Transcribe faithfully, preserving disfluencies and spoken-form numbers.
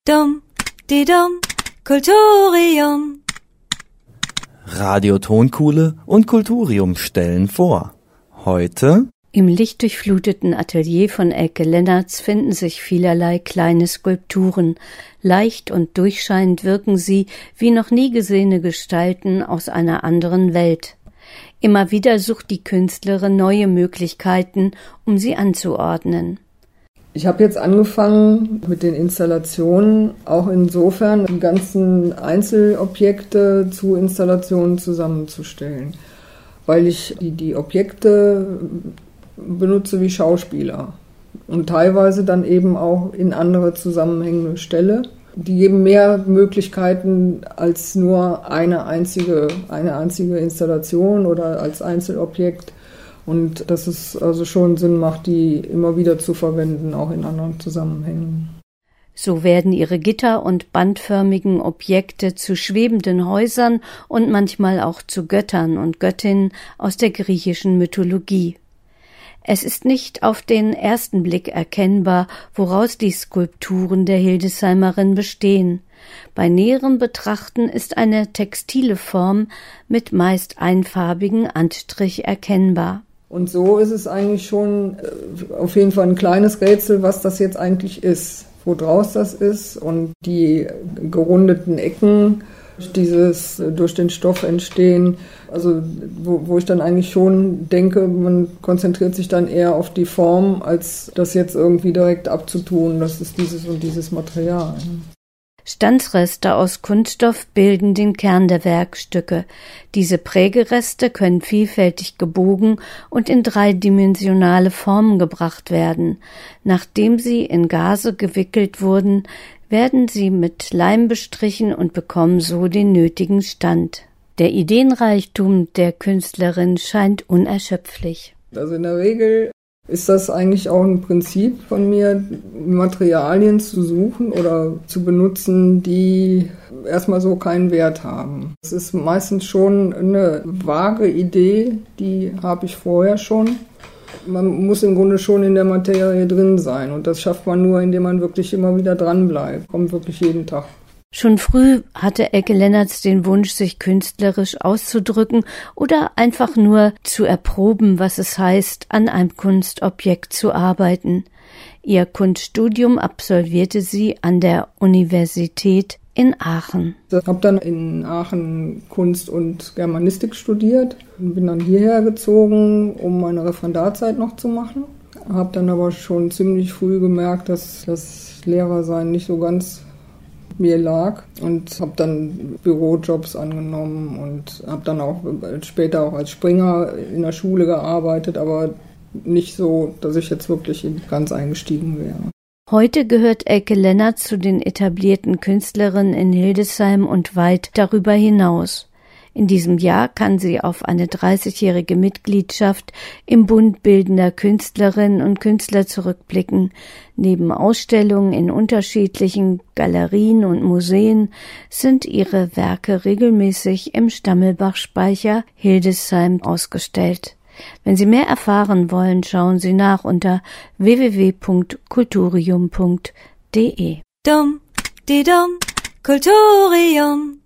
Dum, di dum, Kulturium. Radio Tonkuhle und Kulturium stellen vor. Heute im lichtdurchfluteten Atelier von Elke Lennertz finden sich vielerlei kleine Skulpturen. Leicht und durchscheinend wirken sie wie noch nie gesehene Gestalten aus einer anderen Welt. Immer wieder sucht die Künstlerin neue Möglichkeiten, um sie anzuordnen. Ich habe jetzt angefangen mit den Installationen, auch insofern die ganzen Einzelobjekte zu Installationen zusammenzustellen, weil ich die, die Objekte benutze wie Schauspieler und teilweise dann eben auch in andere Zusammenhänge stelle. Die geben mehr Möglichkeiten als nur eine einzige, eine einzige Installation oder als Einzelobjekt. Und dass es also schon Sinn macht, die immer wieder zu verwenden, auch in anderen Zusammenhängen. So werden ihre gitter- und bandförmigen Objekte zu schwebenden Häusern und manchmal auch zu Göttern und Göttinnen aus der griechischen Mythologie. Es ist nicht auf den ersten Blick erkennbar, woraus die Skulpturen der Hildesheimerin bestehen. Bei näherem Betrachten ist eine textile Form mit meist einfarbigen Anstrich erkennbar. Und so ist es eigentlich schon auf jeden Fall ein kleines Rätsel, was das jetzt eigentlich ist, wo draus das ist. Und die gerundeten Ecken, dieses durch den Stoff entstehen, also wo, wo ich dann eigentlich schon denke, man konzentriert sich dann eher auf die Form, als das jetzt irgendwie direkt abzutun, das ist dieses und dieses Material. Standsreste aus Kunststoff bilden den Kern der Werkstücke. Diese Prägereste können vielfältig gebogen und in dreidimensionale Formen gebracht werden. Nachdem sie in Gaze gewickelt wurden, werden sie mit Leim bestrichen und bekommen so den nötigen Stand. Der Ideenreichtum der Künstlerin scheint unerschöpflich. Also in der Regel ist das eigentlich auch ein Prinzip von mir, Materialien zu suchen oder zu benutzen, die erstmal so keinen Wert haben. Es ist meistens schon eine vage Idee, die habe ich vorher schon. Man muss im Grunde schon in der Materie drin sein und das schafft man nur, indem man wirklich immer wieder dran bleibt, kommt wirklich jeden Tag. Schon früh hatte Elke Lennertz den Wunsch, sich künstlerisch auszudrücken oder einfach nur zu erproben, was es heißt, an einem Kunstobjekt zu arbeiten. Ihr Kunststudium absolvierte sie an der Universität in Aachen. Ich habe dann in Aachen Kunst und Germanistik studiert und bin dann hierher gezogen, um meine Referendarzeit noch zu machen. Habe dann aber schon ziemlich früh gemerkt, dass das Lehrersein nicht so ganz mir lag und habe dann Bürojobs angenommen und habe dann auch später auch als Springer in der Schule gearbeitet, aber nicht so, dass ich jetzt wirklich ganz eingestiegen wäre. Heute gehört Elke Lennertz zu den etablierten Künstlerinnen in Hildesheim und weit darüber hinaus. In diesem Jahr kann sie auf eine dreißigjährige Mitgliedschaft im Bund bildender Künstlerinnen und Künstler zurückblicken. Neben Ausstellungen in unterschiedlichen Galerien und Museen sind ihre Werke regelmäßig im Stammelbach-Speicher Hildesheim ausgestellt. Wenn Sie mehr erfahren wollen, schauen Sie nach unter w w w punkt kulturium punkt d e. Dum, di dum, Kulturium.